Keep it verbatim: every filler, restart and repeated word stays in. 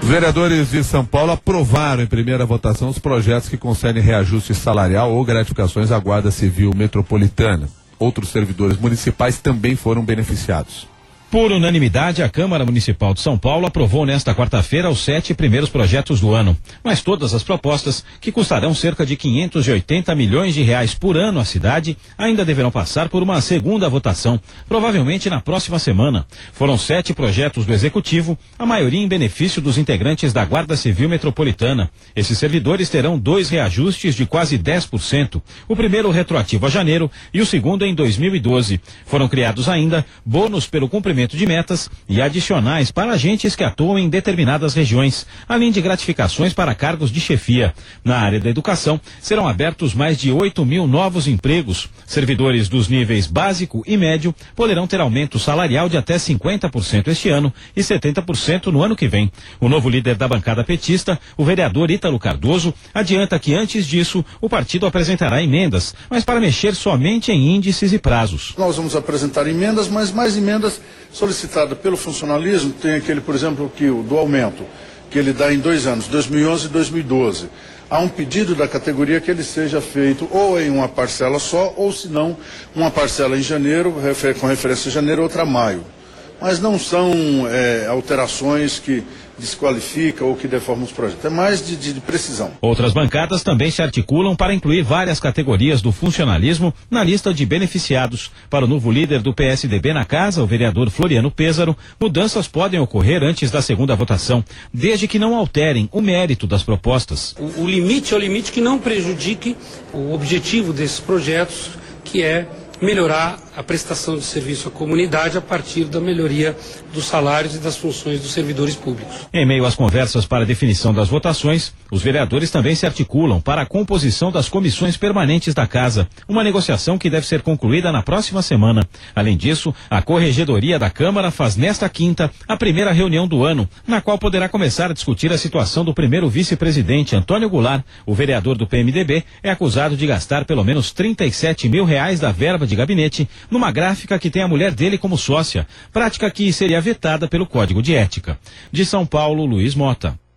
vereadores de São Paulo aprovaram em primeira votação os projetos que concedem reajuste salarial ou gratificações à Guarda Civil Metropolitana. Outros servidores municipais também foram beneficiados. Por unanimidade, a Câmara Municipal de São Paulo aprovou nesta quarta-feira os sete primeiros projetos do ano. Mas todas as propostas, que custarão cerca de quinhentos e oitenta milhões de reais por ano à cidade, ainda deverão passar por uma segunda votação, provavelmente na próxima semana. Foram sete projetos do Executivo, a maioria em benefício dos integrantes da Guarda Civil Metropolitana. Esses servidores terão dois reajustes de quase dez por cento. O primeiro retroativo a janeiro e o segundo em dois mil e doze. Foram criados ainda bônus pelo cumprimento de metas e adicionais para agentes que atuam em determinadas regiões, além de gratificações para cargos de chefia. Na área da educação, serão abertos mais de oito mil novos empregos. Servidores dos níveis básico e médio poderão ter aumento salarial de até cinquenta por cento este ano e setenta por cento no ano que vem. O novo líder da bancada petista, o vereador Ítalo Cardoso, adianta que antes disso o partido apresentará emendas, mas para mexer somente em índices e prazos. Nós vamos apresentar emendas, mas mais emendas solicitada pelo funcionalismo. Tem aquele, por exemplo, que o do aumento, que ele dá em dois anos, dois mil e onze e dois mil e doze. Há um pedido da categoria que ele seja feito ou em uma parcela só, ou se não, uma parcela em janeiro, com referência a janeiro, outra a maio. Mas não são é, alterações que desqualificam ou que deformam os projetos. É mais de, de, de precisão. Outras bancadas também se articulam para incluir várias categorias do funcionalismo na lista de beneficiados. Para o novo líder do P S D B na casa, o vereador Floriano Pêssaro, mudanças podem ocorrer antes da segunda votação, desde que não alterem o mérito das propostas. O, o limite é o limite que não prejudique o objetivo desses projetos, que é melhorar a prestação de serviço à comunidade a partir da melhoria dos salários e das funções dos servidores públicos. Em meio às conversas para a definição das votações, os vereadores também se articulam para a composição das comissões permanentes da casa, uma negociação que deve ser concluída na próxima semana. Além disso, a Corregedoria da Câmara faz nesta quinta a primeira reunião do ano, na qual poderá começar a discutir a situação do primeiro vice-presidente, Antônio Goulart. O vereador do P M D B é acusado de gastar pelo menos trinta e sete mil reais da verba de gabinete numa gráfica que tem a mulher dele como sócia, prática que seria vetada pelo Código de Ética. De São Paulo, Luiz Mota.